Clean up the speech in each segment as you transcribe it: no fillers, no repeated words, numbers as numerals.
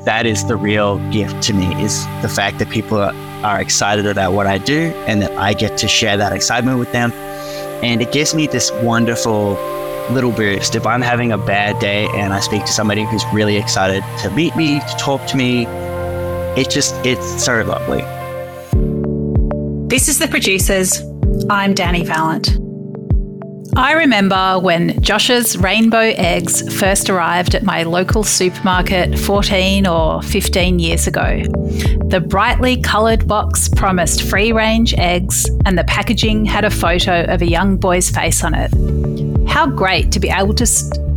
that is the real gift to me, is the fact that people are excited about what I do and that I get to share that excitement with them. And it gives me this wonderful little boost. If I'm having a bad day and I speak to somebody who's really excited to meet me, to talk to me, it's so lovely. This is The Producers. I'm Danny Valent. I remember when Josh's Rainbow Eggs first arrived at my local supermarket 14 or 15 years ago. The brightly coloured box promised free-range eggs, and the packaging had a photo of a young boy's face on it. How great to be able to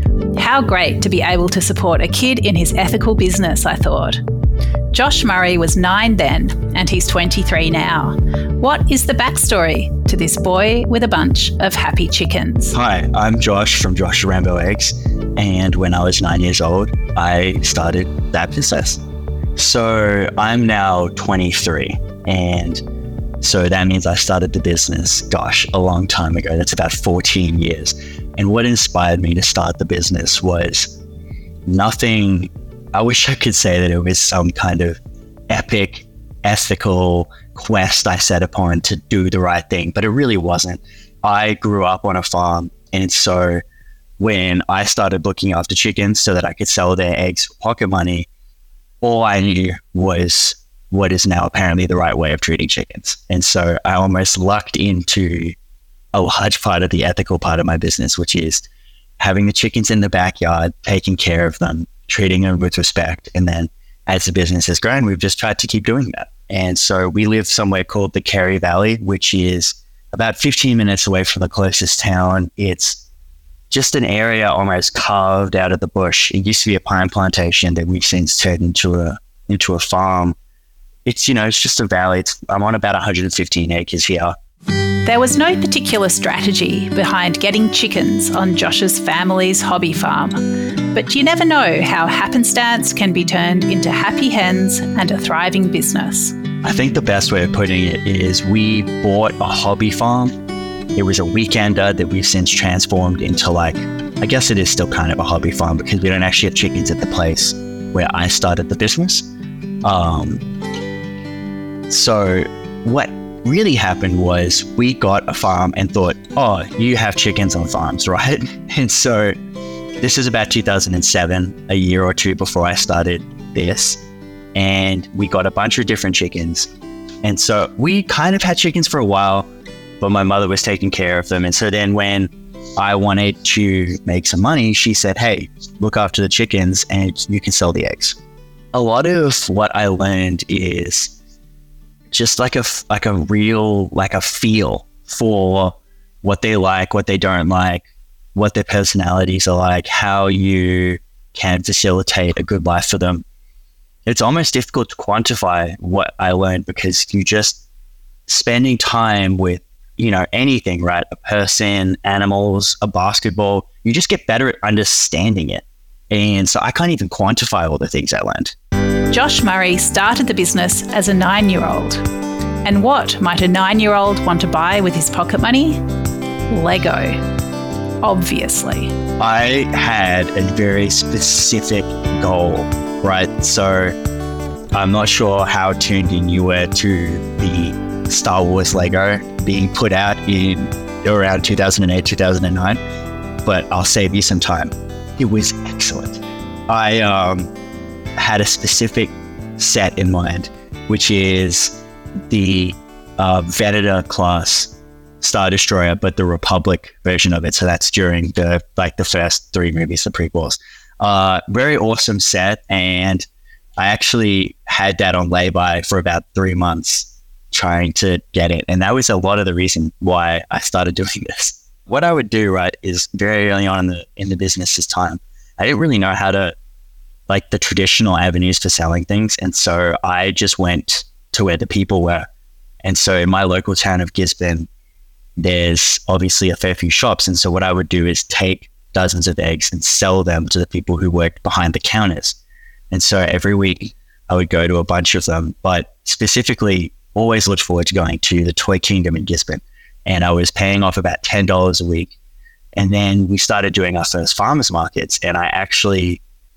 support a kid in his ethical business, I thought. Josh Murray was 9 then, and he's 23 now. What is the backstory to this boy with a bunch of happy chickens? Hi, I'm Josh from Josh Rainbow Eggs, and when I was 9 years old, I started that business. So I'm now 23, and so that means I started the business, a long time ago. That's about 14 years. And what inspired me to start the business was nothing. I wish I could say that it was some kind of epic, ethical quest I set upon to do the right thing, but it really wasn't. I grew up on a farm, and so when I started looking after chickens so that I could sell their eggs for pocket money, all I knew was what is now apparently the right way of treating chickens. And so I almost lucked into a large part of the ethical part of my business, which is having the chickens in the backyard, taking care of them, treating them with respect. And then as the business has grown, we've just tried to keep doing that. And so we live somewhere called the Kerry Valley, which is about 15 minutes away from the closest town. It's just an area almost carved out of the bush. It used to be a pine plantation that we've since turned into a farm. It's just a valley. I'm on about 115 acres here. There was no particular strategy behind getting chickens on Josh's family's hobby farm, but you never know how happenstance can be turned into happy hens and a thriving business. I think the best way of putting it is we bought a hobby farm. It was a weekender that we've since transformed into I guess it is still kind of a hobby farm because we don't actually have chickens at the place where I started the business. So what really happened was we got a farm and thought, oh, you have chickens on farms, right? And so this is about 2007, a year or two before I started this. And we got a bunch of different chickens. And so we kind of had chickens for a while, but my mother was taking care of them. And so then when I wanted to make some money, she said, hey, look after the chickens and you can sell the eggs. A lot of what I learned is just like a feel for what they like, what they don't like, what their personalities are like, how you can facilitate a good life for them. It's almost difficult to quantify what I learned because you just spending time with, anything, right? A person, animals, a basketball, you just get better at understanding it. And so I can't even quantify all the things I learned. Josh Murray started the business as a 9-year-old. And what might a 9-year-old want to buy with his pocket money? Lego, obviously. I had a very specific goal, right? So I'm not sure how tuned in you were to the Star Wars Lego being put out in around 2008, 2009, but I'll save you some time. It was excellent. I had a specific set in mind, which is the Venator class Star Destroyer, but the Republic version of it. So that's during the first 3 movies, the prequels. Very awesome set, and I actually had that on lay-by for about 3 months trying to get it, and that was a lot of the reason why I started doing this. What I would do, right, is very early on in the business's time, I didn't really know how to the traditional avenues for selling things. And so I just went to where the people were. And so in my local town of Gisborne, there's obviously a fair few shops. And so what I would do is take dozens of eggs and sell them to the people who worked behind the counters. And so every week I would go to a bunch of them, but specifically always looked forward to going to the Toy Kingdom in Gisborne. And I was paying off about $10 a week. And then we started doing our first farmers markets. And I actually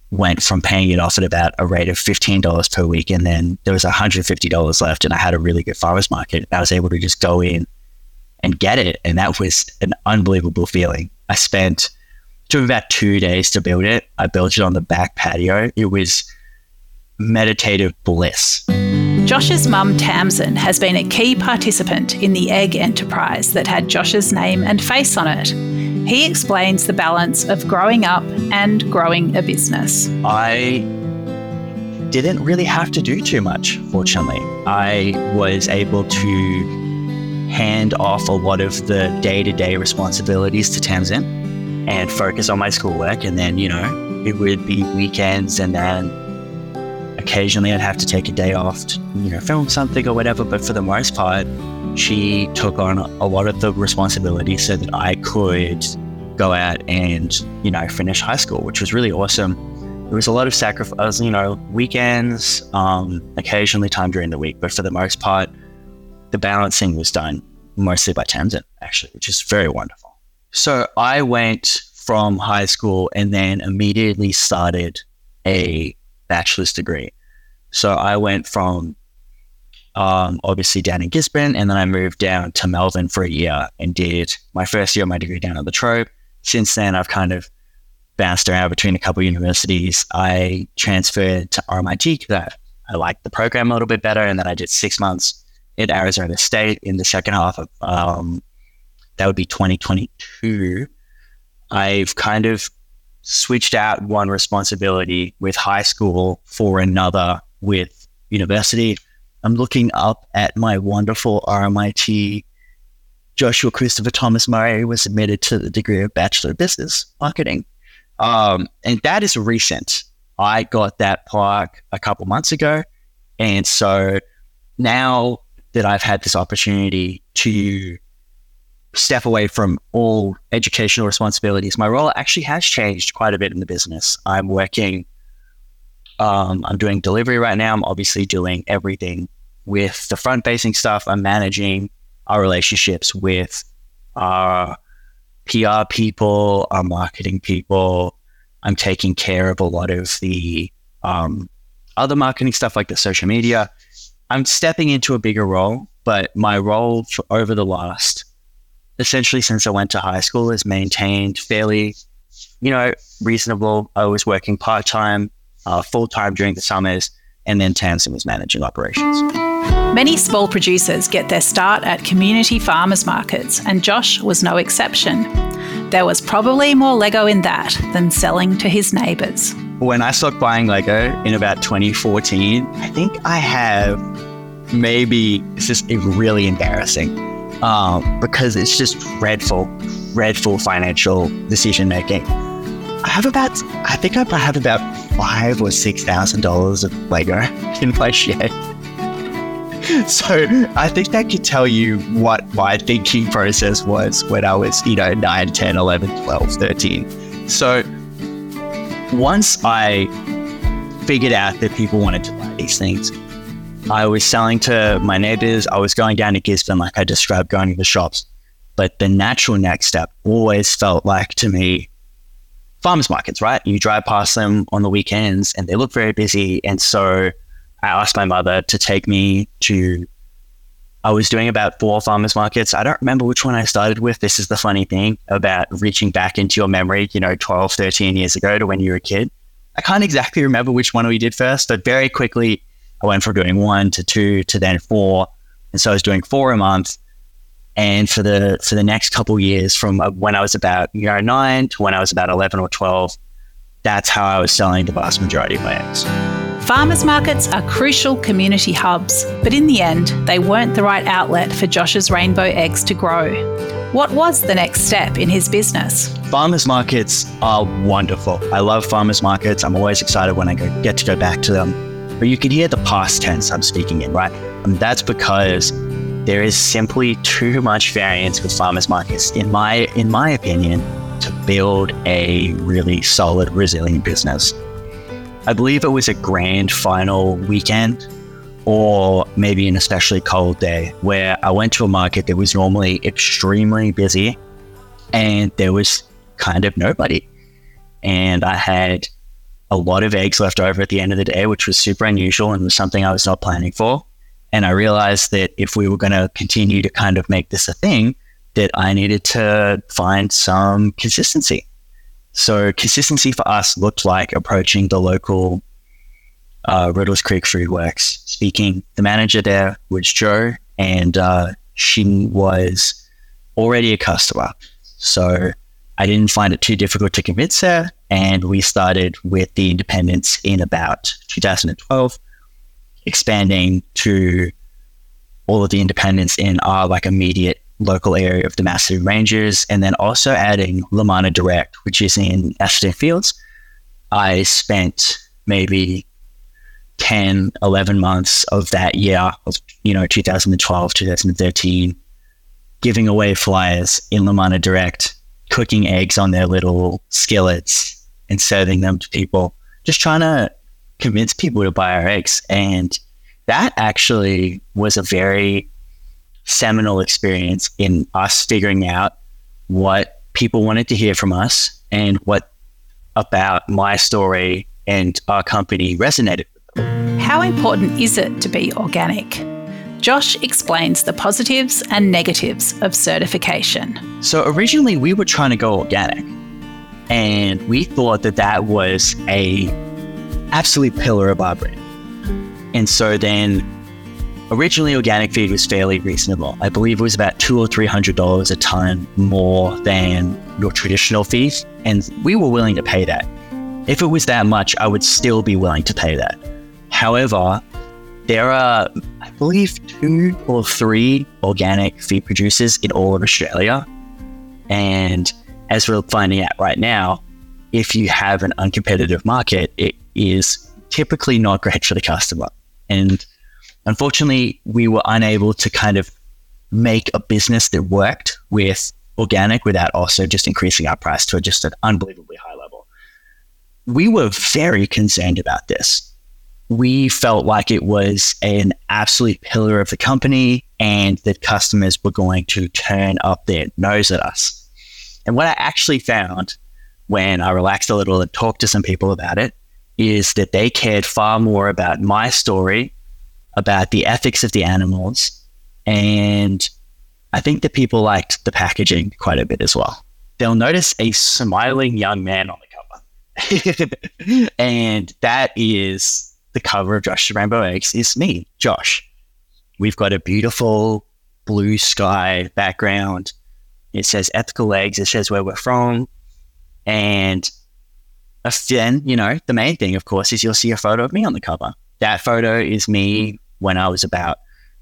went from paying it off at about a rate of $15 per week, and then there was $150 left, and I had a really good farmers market. I was able to just go in and get it, and that was an unbelievable feeling. It took about 2 days to build it. I built it on the back patio. It was meditative bliss. Josh's mum, Tamsin, has been a key participant in the egg enterprise that had Josh's name and face on it. He explains the balance of growing up and growing a business. I didn't really have to do too much, fortunately. I was able to hand off a lot of the day-to-day responsibilities to Tamsin and focus on my schoolwork. And then, it would be weekends, and then occasionally I'd have to take a day off to, film something or whatever. But for the most part, she took on a lot of the responsibility so that I could go out and, finish high school, which was really awesome. There was a lot of sacrifice, weekends, occasionally time during the week. But for the most part, the balancing was done mostly by Tamsin, actually, which is very wonderful. So I went from high school and then immediately started a bachelor's degree. So I went from obviously down in Gisborne, and then I moved down to Melbourne for a year and did my first year of my degree down at La Trobe. Since then, I've kind of bounced around between a couple of universities. I transferred to RMIT because I liked the program a little bit better, and then I did 6 months at Arizona State in the second half of, that would be 2022. I've kind of switched out one responsibility with high school for another with university. I'm looking up at my wonderful RMIT. Joshua Christopher Thomas Murray was admitted to the degree of Bachelor of Business Marketing. And that is recent. I got that plaque a couple months ago. And so now that I've had this opportunity to step away from all educational responsibilities, my role actually has changed quite a bit in the business. I'm working, I'm doing delivery right now. I'm obviously doing everything with the front-facing stuff. I'm managing our relationships with our PR people, our marketing people. I'm taking care of a lot of the other marketing stuff like the social media. I'm stepping into a bigger role, but my role over the last, essentially since I went to high school, has maintained fairly, reasonable. I was working part-time, full-time during the summers, and then Tamsin was managing operations. Many small producers get their start at community farmers markets, and Josh was no exception. There was probably more Lego in that than selling to his neighbours. When I stopped buying Lego in about 2014, I think I have it's just really embarrassing because it's just dreadful financial decision making. I have about $5,000 or $6,000 of Lego in my shed. So I think that could tell you what my thinking process was when I was, 9, 10, 11, 12, 13. So once I figured out that people wanted to buy these things, I was selling to my neighbors. I was going down to Gisborne, like I described, going to the shops. But the natural next step always felt like, to me, farmers markets, right? You drive past them on the weekends and they look very busy. And so I asked my mother to take me to, I was doing about 4 farmers markets. I don't remember which one I started with. This is the funny thing about reaching back into your memory, 12, 13 years ago to when you were a kid. I can't exactly remember which one we did first, but very quickly I went from doing 1 to 2 to then 4. And so I was doing 4 a month. And for the next couple of years, from when I was about 9 to when I was about 11 or 12, that's how I was selling the vast majority of my eggs. Farmers markets are crucial community hubs, but in the end, they weren't the right outlet for Josh's rainbow eggs to grow. What was the next step in his business? Farmers markets are wonderful. I love farmers markets. I'm always excited when I get to go back to them. But you can hear the past tense I'm speaking in, right? And that's because there is simply too much variance with farmers markets, in my opinion, to build a really solid, resilient business. I believe it was a grand final weekend, or maybe an especially cold day, where I went to a market that was normally extremely busy and there was kind of nobody. And I had a lot of eggs left over at the end of the day, which was super unusual and was something I was not planning for. And I realized that if we were going to continue to kind of make this a thing, that I needed to find some consistency. So consistency for us looked like approaching the local Riddles Creek Food Works, speaking. The manager there was Jo, and she was already a customer. So I didn't find it too difficult to convince her, and we started with the independents in about 2012, expanding to all of the independents in our like immediate local area of the Massey Rangers, and then also adding Lamana Direct, which is in Ashton Fields. I spent maybe 10, 11 months of that year of, 2012, 2013, giving away flyers in Lamana Direct, cooking eggs on their little skillets and serving them to people, just trying to convince people to buy our eggs. And that actually was a very seminal experience in us figuring out what people wanted to hear from us and what about my story and our company resonated with them. How important is it to be organic? Josh explains the positives and negatives of certification. So originally we were trying to go organic, and we thought that that was a absolute pillar of our brand. And so then originally organic feed was fairly reasonable. I believe it was about $200 or $300 a ton more than your traditional feed, and we were willing to pay that. If it was that much, I would still be willing to pay that. However, there are, I believe, 2 or 3 organic feed producers in all of Australia. And as we're finding out right now, if you have an uncompetitive market, it is typically not great for the customer. And unfortunately, we were unable to kind of make a business that worked with organic without also just increasing our price to just an unbelievably high level. We were very concerned about this. We felt like it was an absolute pillar of the company and that customers were going to turn up their nose at us. And what I actually found when I relaxed a little and talked to some people about it is that they cared far more about my story, about the ethics of the animals, and I think that people liked the packaging quite a bit as well. They'll notice a smiling young man on the cover. And that is the cover of Josh's Rainbow Eggs is me, Josh. We've got a beautiful blue sky background. It says ethical eggs. It says where we're from. And then, the main thing, of course, is you'll see a photo of me on the cover. That photo is me when I was about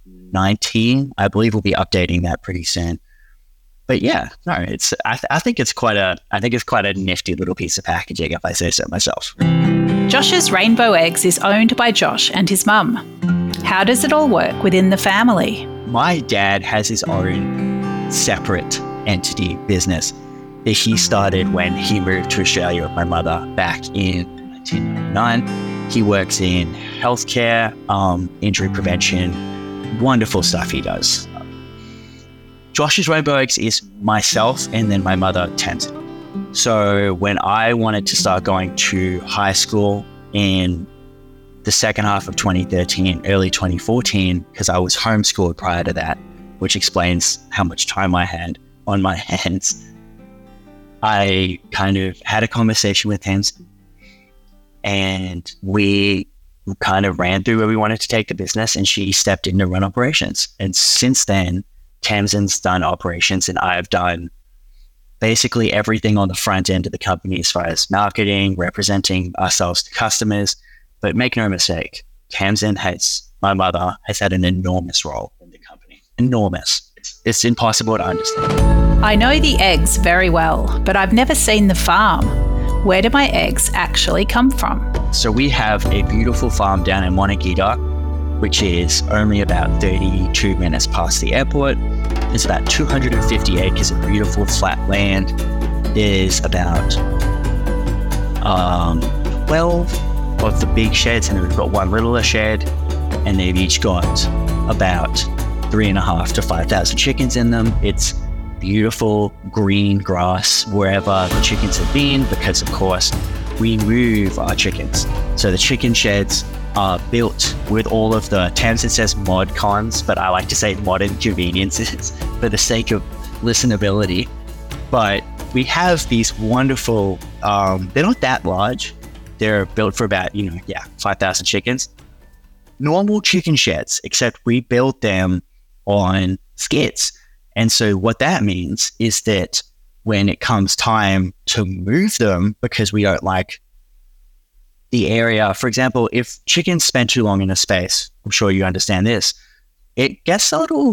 19. I believe we'll be updating that pretty soon. But yeah, no, I think it's quite a nifty little piece of packaging, if I say so myself. Josh's Rainbow Eggs is owned by Josh and his mum. How does it all work within the family? My dad has his own separate entity business that he started when he moved to Australia with my mother back in 1999. He works in healthcare, injury prevention, wonderful stuff he does. Josh's Rainbow Eggs is myself and then my mother, Tamsin. So when I wanted to start going to high school in the second half of 2013, early 2014, because I was homeschooled prior to that, which explains how much time I had on my hands, I kind of had a conversation with Tamsin, and we kind of ran through where we wanted to take the business, and she stepped in to run operations. And since then, Tamsin's done operations, and I've done basically everything on the front end of the company as far as marketing, representing ourselves to customers. But make no mistake, Tamsin, my mother, has had an enormous role in the company. Enormous. It's impossible to understand. I know the eggs very well, but I've never seen the farm. Where do my eggs actually come from? So we have a beautiful farm down in Monagita, which is only about 32 minutes past the airport. There's about 250 acres of beautiful flat land. There's about 12 of the big sheds, and then we've got one littler shed, and they've each got about 3,500 to 5,000 chickens in them. It's beautiful green grass wherever the chickens have been, because of course we move our chickens. So the chicken sheds are built with all of the terms. It says mod cons, but I like to say modern conveniences for the sake of listenability. But we have these wonderful, they're not that large. They're built for about, 5,000 chickens. Normal chicken sheds, except we built them on skids. And so what that means is that when it comes time to move them, because we don't like the area, for example, if chickens spend too long in a space, I'm sure you understand this, it gets a little,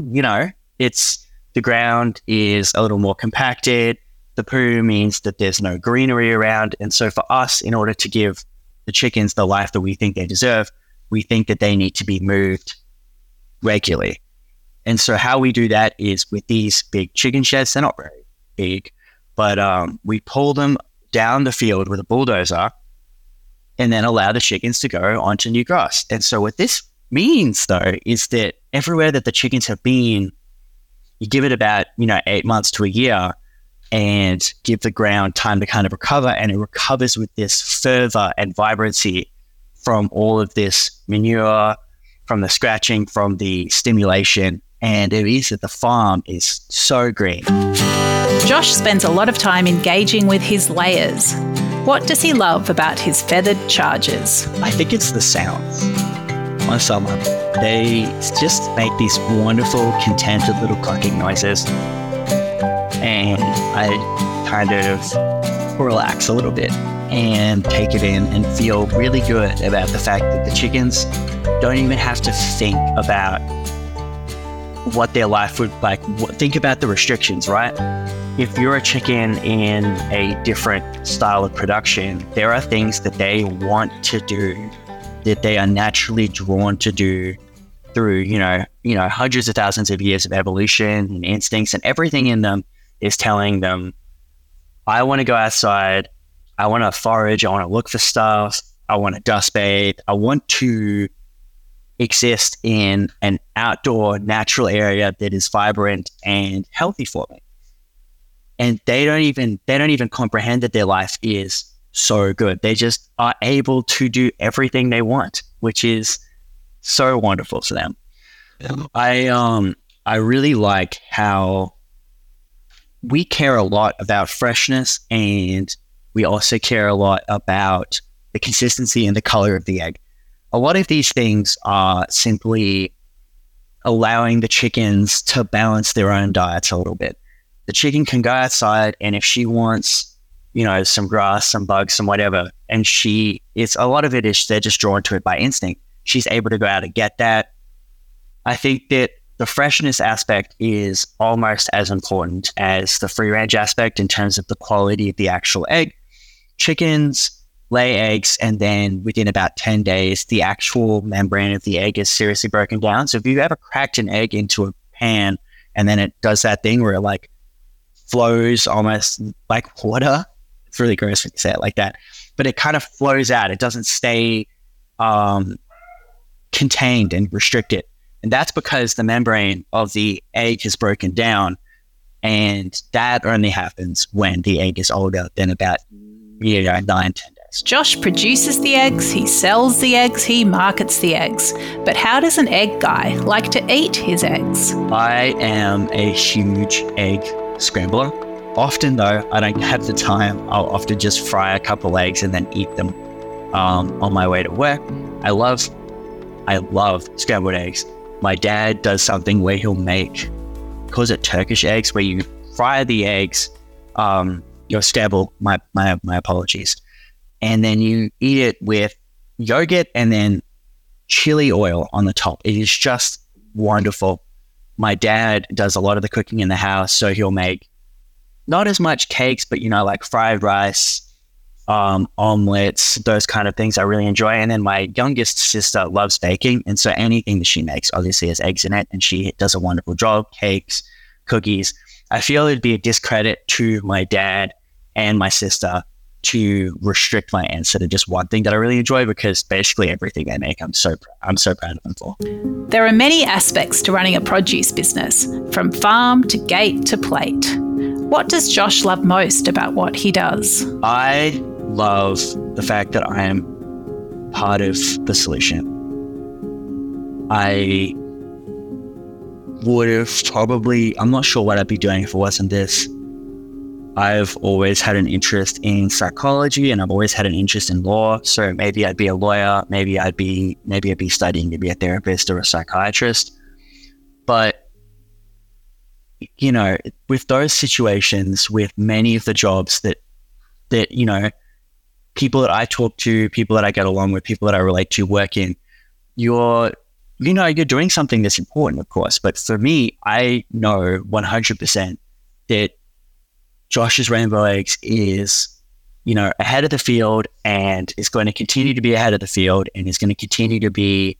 the ground is a little more compacted. The poo means that there's no greenery around. And so for us, in order to give the chickens the life that we think they deserve, we think that they need to be moved regularly. And so how we do that is with these big chicken sheds. They're not very big, but we pull them down the field with a bulldozer and then allow the chickens to go onto new grass. And so what this means, though, is that everywhere that the chickens have been, you give it about, 8 months to a year and give the ground time to kind of recover, and it recovers with this fervor and vibrancy from all of this manure, from the scratching, from the stimulation, and it is that the farm is so green. Josh spends a lot of time engaging with his layers. What does he love about his feathered chargers? I think it's the sounds on summer. They just make these wonderful, contented little clucking noises. And I kind of relax a little bit and take it in and feel really good about the fact that the chickens don't even have to think about what their life would like. Think about the restrictions, right? If you're a chicken in a different style of production, there are things that they want to do that they are naturally drawn to do through, hundreds of thousands of years of evolution and instincts, and everything in them is telling them, I want to go outside, I want to forage, I want to look for stuff, I want to dust bathe, I want to exist in an outdoor natural area that is vibrant and healthy for me. And they don't even comprehend that their life is so good. They just are able to do everything they want, which is so wonderful for them. Yeah. I really like how we care a lot about freshness, and we also care a lot about the consistency and the color of the egg. A lot of these things are simply allowing the chickens to balance their own diets a little bit. The chicken can go outside, and if she wants, some grass, some bugs, some whatever, and a lot of it is they're just drawn to it by instinct. She's able to go out and get that. I think that the freshness aspect is almost as important as the free range aspect in terms of the quality of the actual egg. Chickens lay eggs, and then within about 10 days, the actual membrane of the egg is seriously broken down. So if you ever cracked an egg into a pan and then it does that thing where it flows almost like water, it's really gross when you say it like that, but it kind of flows out. It doesn't stay contained and restricted. And that's because the membrane of the egg is broken down, and that only happens when the egg is older than about 9-10 days. Josh produces the eggs, he sells the eggs, he markets the eggs. But how does an egg guy like to eat his eggs? I am a huge egg scrambler. Often, though, I don't have the time. I'll often just fry a couple eggs and then eat them on my way to work. I love scrambled eggs. My dad does something where he'll calls it Turkish eggs, where you fry the eggs, your scramble, my apologies, and then you eat it with yogurt and then chili oil on the top. It is just wonderful. My dad does a lot of the cooking in the house, so he'll make not as much cakes, but fried rice, omelets, those kind of things I really enjoy. And then my youngest sister loves baking, and so anything that she makes obviously has eggs in it, and she does a wonderful job. Cakes, cookies. I feel it'd be a discredit to my dad and my sister to restrict my answer to just one thing that I really enjoy, because basically everything they make, I'm so proud of them for. There are many aspects to running a produce business, from farm to gate to plate. What does Josh love most about what he does? I love the fact that I am part of the solution. I would have probably, I'm not sure what I'd be doing if it wasn't this. I've always had an interest in psychology, and I've always had an interest in law. So maybe I'd be a lawyer, maybe I'd be studying to be a therapist or a psychiatrist. But, you know, with those situations, with many of the jobs that, you know, people that I talk to, people that I get along with, people that I relate to work in, you're doing something that's important, of course. But for me, I know 100% that Josh's Rainbow Eggs is, you know, ahead of the field, and is going to continue to be ahead of the field, and is going to continue to be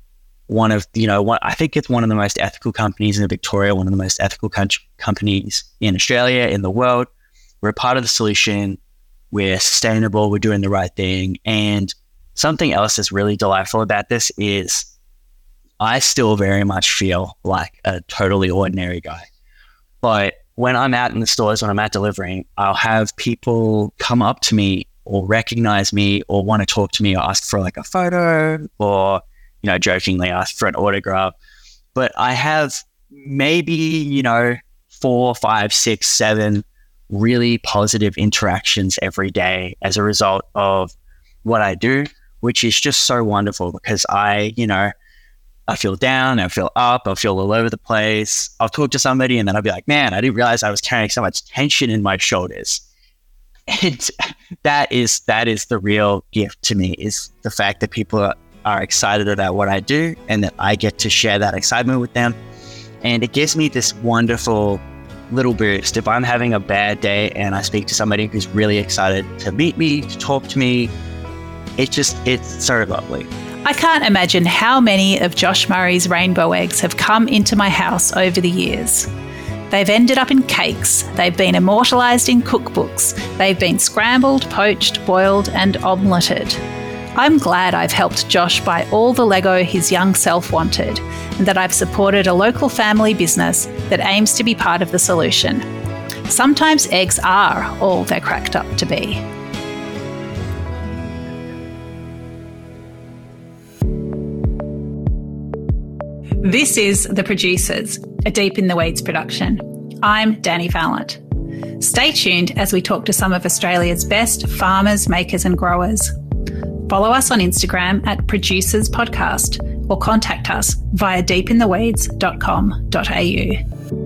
I think it's one of the most ethical companies in Victoria, one of the most ethical companies in Australia, in the world. We're a part of the solution. We're sustainable. We're doing the right thing. And something else that's really delightful about this is I still very much feel like a totally ordinary guy. But when I'm out in the stores, when I'm out delivering, I'll have people come up to me or recognize me or want to talk to me or ask for like a photo or, you know, jokingly ask for an autograph. But I have maybe, you know, 4, 5, 6, 7 really positive interactions every day as a result of what I do, which is just so wonderful because I feel down, I feel up, I feel all over the place. I'll talk to somebody and then I'll be like, man, I didn't realize I was carrying so much tension in my shoulders. And that is the real gift to me, is the fact that people are excited about what I do and that I get to share that excitement with them. And it gives me this wonderful little boost. If I'm having a bad day and I speak to somebody who's really excited to meet me, to talk to me, it's so lovely. I can't imagine how many of Josh Murray's rainbow eggs have come into my house over the years. They've ended up in cakes, they've been immortalised in cookbooks, they've been scrambled, poached, boiled and omeleted. I'm glad I've helped Josh buy all the Lego his young self wanted, and that I've supported a local family business that aims to be part of the solution. Sometimes eggs are all they're cracked up to be. This is The Producers, a Deep in the Weeds production. I'm Dani Valent. Stay tuned as we talk to some of Australia's best farmers, makers and growers. Follow us on Instagram at Producers Podcast or contact us via deepintheweeds.com.au.